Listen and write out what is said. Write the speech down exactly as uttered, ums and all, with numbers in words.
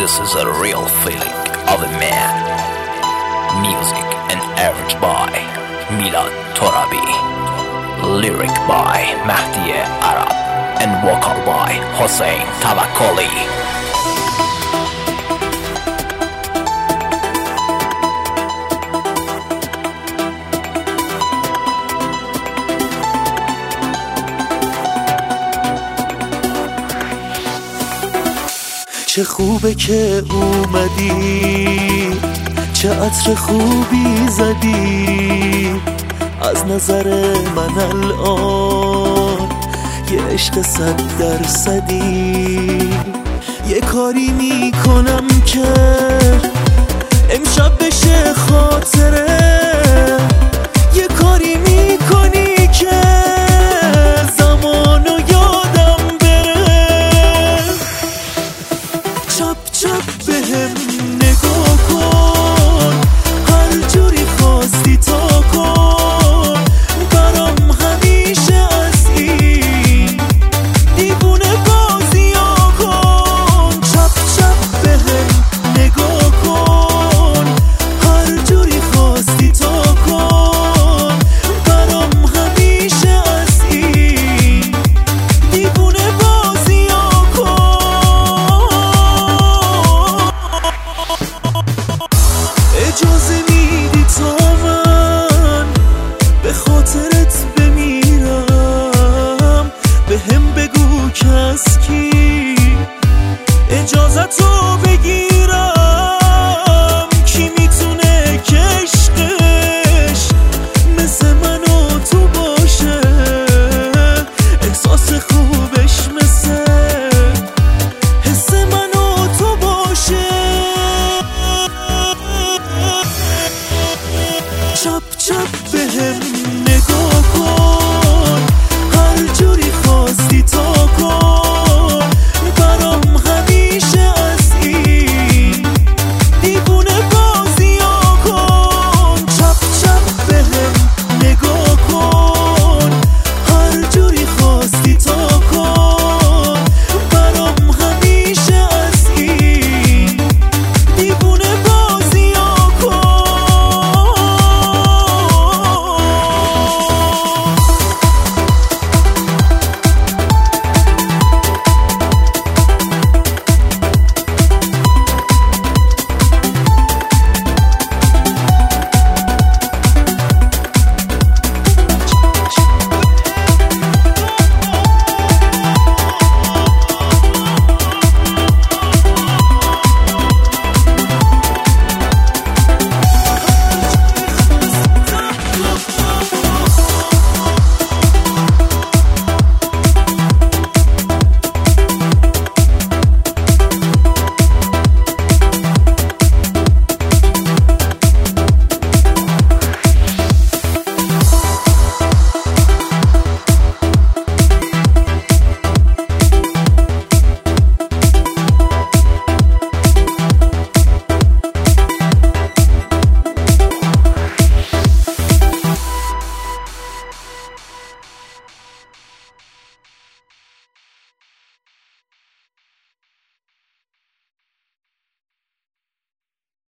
This is a real feeling of a man. Music and average by Milad Torabi. Lyric by Mahdi Arab and vocal by Hossein Tawakkoli. چه خوبه که اومدی، چه عطر خوبی زدی. از نظر من الان یه عشق صد درصدی. یه کاری میکنم که امشب بشه خاطره. یه کاری میکنی که زمانو یادم بره. چپ چپ بهم نگاه کن، هر جوری خواستی تا کن. برام همیشه از این دیوونه بازی ها کن. چپ چپ بهم نگاه کن، هر جوری خواستی تا کن. برام همیشه از این دیوونه بازی ها کن. اجازه میدی تا من به خاطرت بمیرم. به هم بگو که از کی اجازتو بگیرم. کی میتونه که عشقش مثل من و تو باشه. احساس خوبش